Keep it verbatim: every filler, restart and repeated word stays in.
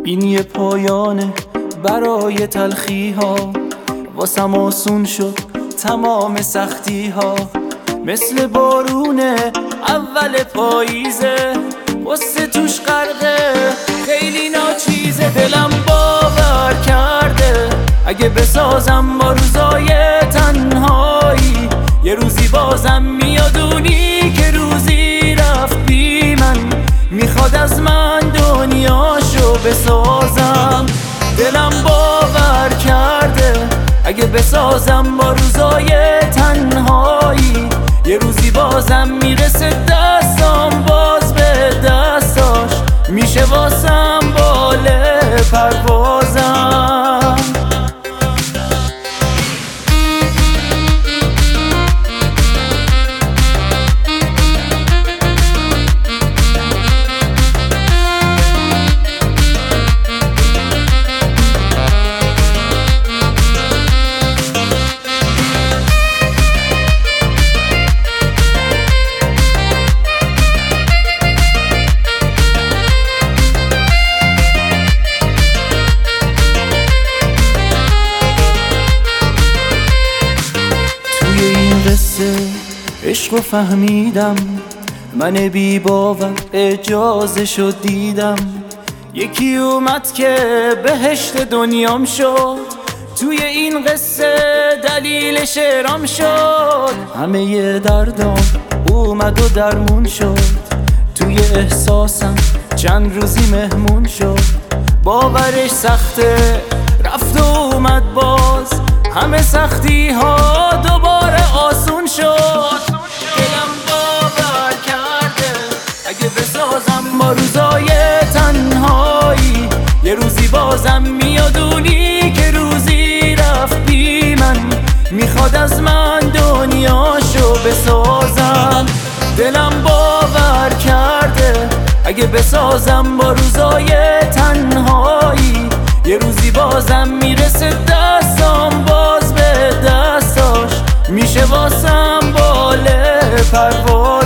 این یه پایانه برای تلخی ها، واسم آسون شد تمام سختی ها. مثل بارونه اول پاییزه، واسه توش غرقه خیلی ناچیزه. دلم باور کرده اگه بسازم با روزای تنهایی، یه روزی بازم میادونی که روزی رفت بی من، میخواد از من دنیاشو بسازم. دلم باور کرده اگه بسازم با روزای تنهایی، یه روزی بازم میرسه دستام باز به دستاش، میشه واسم باله پروازم. عشق رو فهمیدم، من بی باور اجازه شد دیدم. یکی اومد که بهشت دنیام شد، توی این قصه دلیل شعرام شد. همه ی دردام اومد و درمون شد، توی احساسم چند روزی مهمون شد. باورش سخته رفت و اومد باز، همه سختی ها دوباره آسون شد. دلم باور کرده اگه بسازم با روزای تنهایی، یه روزی بازم میادونی که روزی رفت بی من، میخواد از من دنیاشو بسازم. دلم باور کرده اگه بسازم با روزای تنهایی، یه روزی بازم میرسه دستام باز به دستاش، میشه واسم باله پرواز.